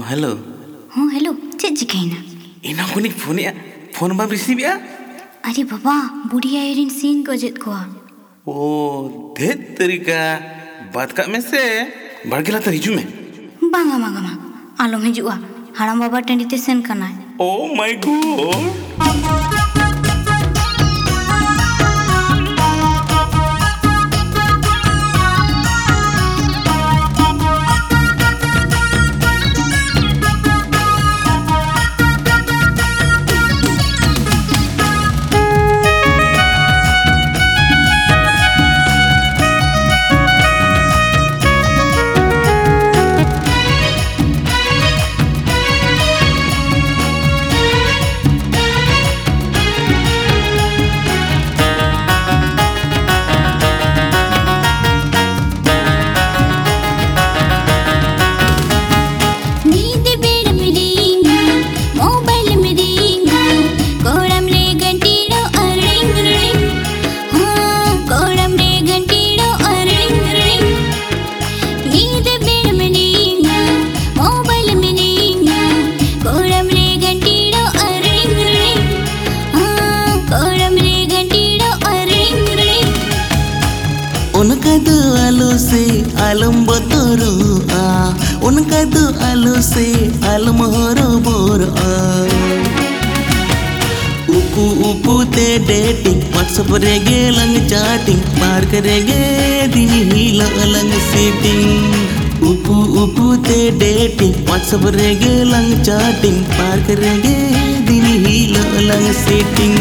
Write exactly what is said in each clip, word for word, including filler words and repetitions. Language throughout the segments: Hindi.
हेलो हाँ हेलो चेक चिकाइना इना कोनी फोन या फोन बा रिसीव या अरे बाबा बुढ़िया एरिन सिंह को जेत को ओ धेत तरीका बात का में से बड़गेला तो हिजू में बांगा बांगा मा आलम हिजुआ हाड़ाम बाबा टंडी ते सेन कनाय ओ माय गॉड उनका दो आलो से आलम बतरो आ उनका दो आलो से आलम हरो बोर आ उपू उपू ते डेटिंग व्हाट्सएप रे गेलंग चैटिंग पार करेगे दिन ही लंग सीटिंग उपू उपू ते डेटिंग व्हाट्सएप रे गेलंग चैटिंग पार करेगे दिन ही लंग सीटिंग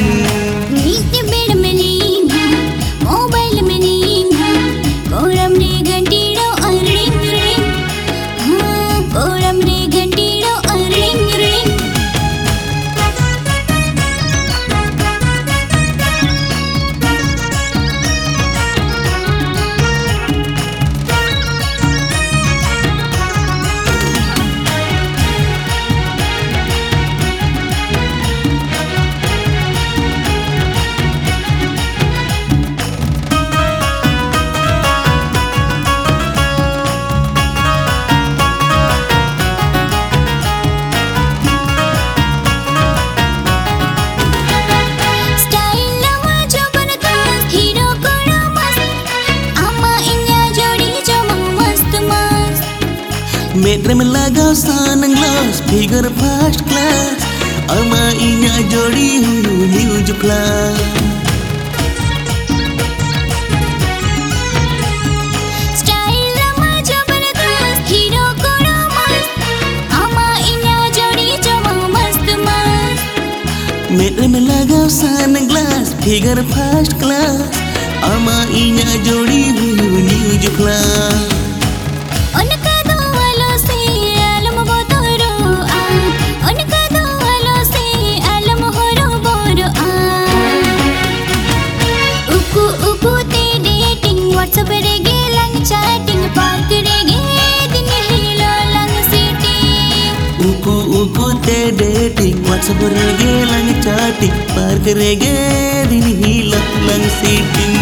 मेट्रे में लगाओ sunglass figure first class अमा इना जोड़ी हुई न्यूज क्लास स्टाइल लमा जबरदस्त हीरो कोड़ा मस्त अमा इना जोड़ी जमा मस्त मस्त मेट्रे में लगाओ sunglass figure first class अमा इना जोड़ी हुई न्यूज क्लास व्हाट्सएप रे गेलंग चैटिंग पार करेगे दिन ही लंग सीटिंग उकू उकू ते डेटिंग व्हाट्सएप रे गेलंग चैटिंग पार करेगे दिन ही लंग सीटिंग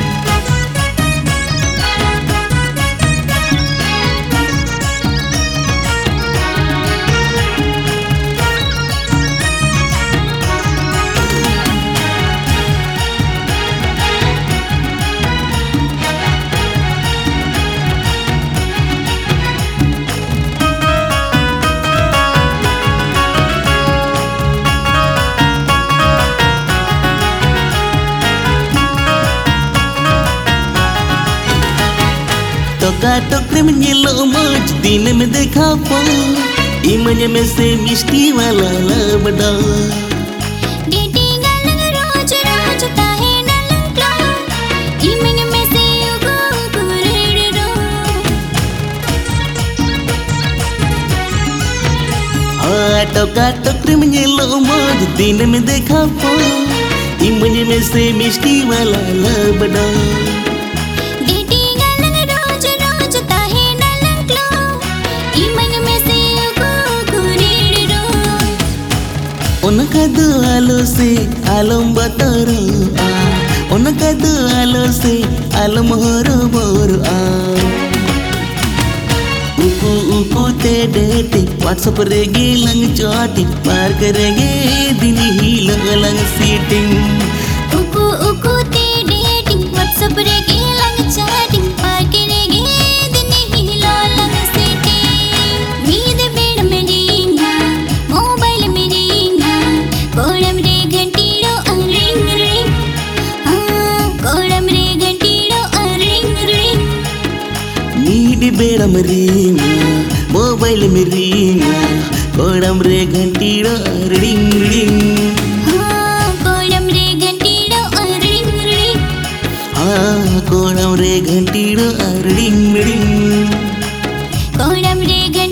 टोका टोकरे में येलो मच दिन में देखा पो इमन में से मिष्टी वाला लबड़ा डेटिंग अलग रोज रोज ताहे नलंग क्लो इमन में से उगो कुरेड़ रो हाँ टोका टोकरे में येलो मच दिन में देखा पो इमन में से मिष्टी वाला लबड़ा उनका दो आलो से आलम बतरो आ उनका दो आलो से आलम हरो बोर आ ऊपू ऊपू ते डेटिंग व्हाट्सएप रे गेलंग चैटिंग पार करेंगे दिन ही लंग सीटिंग उकू उकू ते डेटिंग व्हाट्सएप रे गेलंग चैटिंग पार करेंगे दिन ही लंग सीटिंग मीद बेड़ में रिंगा मोबाइल में रिंगा कोड़म रे घंटीड़ो रिंग रिंग हाँ कोड़म रे घंटीड़ो रिंग रिंग नीड बेड़म रिंगा मोबाइल में रिंगा कोड़म रे घंटीड़ो रिंग रिंग हाँ कोड़म रे घंटीड़ो रिंग रिंग हाँ कोड़म रे घंटीड़ो रिंग रिंग कोड़म रे घंटीड़ो